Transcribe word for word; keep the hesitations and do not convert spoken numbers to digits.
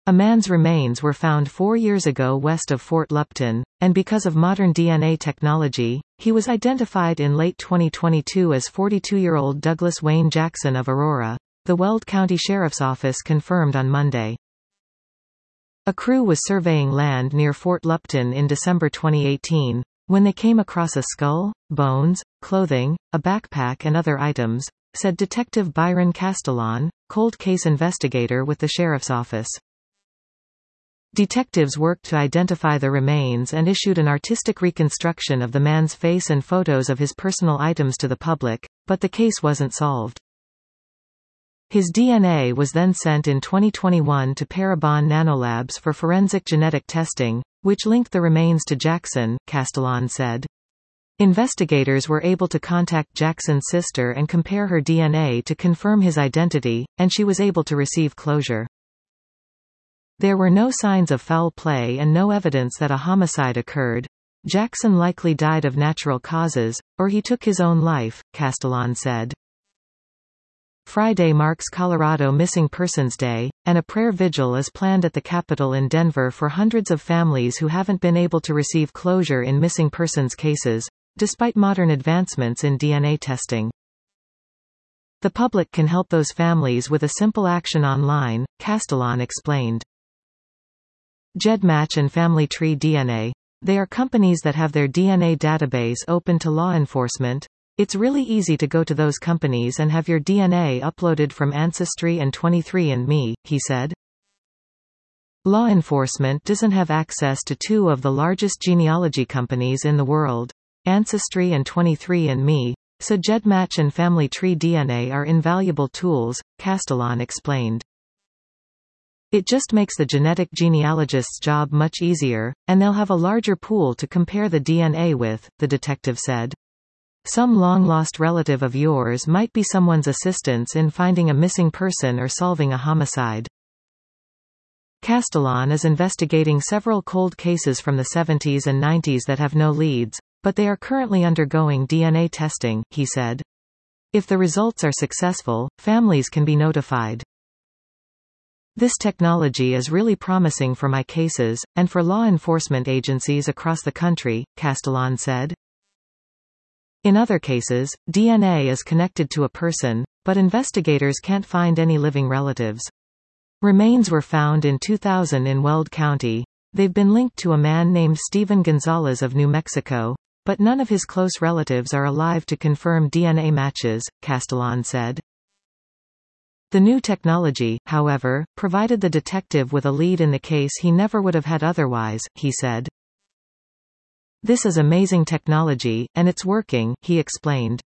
A man's remains were found four years ago west of Fort Lupton, and because of modern D N A technology, he was identified in late twenty twenty-two as forty-two-year-old Douglas Wayne Jackson of Aurora, the Weld County Sheriff's Office confirmed on Monday. A crew was surveying land near Fort Lupton in December twenty eighteen, when they came across a skull, bones, clothing, a backpack and other items, said Detective Byron Castellon, cold case investigator with the Sheriff's Office. Detectives worked to identify the remains and issued an artistic reconstruction of the man's face and photos of his personal items to the public, but the case wasn't solved. His D N A was then sent in twenty twenty-one to Parabon Nanolabs for forensic genetic testing, which linked the remains to Jackson, Castellon said. Investigators were able to contact Jackson's sister and compare her D N A to confirm his identity, and she was able to receive closure. There were no signs of foul play and no evidence that a homicide occurred. Jackson likely died of natural causes, or he took his own life, Castellon said. Friday marks Colorado Missing Persons Day, and a prayer vigil is planned at the Capitol in Denver for hundreds of families who haven't been able to receive closure in missing persons cases, despite modern advancements in D N A testing. The public can help those families with a simple action online, Castellon explained. GEDmatch and Family Tree D N A. They are companies that have their D N A database open to law enforcement. It's really easy to go to those companies and have your D N A uploaded from Ancestry and twenty-three and me, he said. Law enforcement doesn't have access to two of the largest genealogy companies in the world, Ancestry and twenty-three and me, so GEDmatch and Family Tree D N A are invaluable tools, Castellon explained. It just makes the genetic genealogist's job much easier, and they'll have a larger pool to compare the D N A with, the detective said. Some long-lost relative of yours might be someone's assistance in finding a missing person or solving a homicide. Castellon is investigating several cold cases from the seventies and nineties that have no leads, but they are currently undergoing D N A testing, he said. If the results are successful, families can be notified. This technology is really promising for my cases, and for law enforcement agencies across the country, Castellon said. In other cases, D N A is connected to a person, but investigators can't find any living relatives. Remains were found in two thousand in Weld County. They've been linked to a man named Steven Gonzalez of New Mexico, but none of his close relatives are alive to confirm D N A matches, Castellon said. The new technology, however, provided the detective with a lead in the case he never would have had otherwise, he said. This is amazing technology, and it's working, he explained.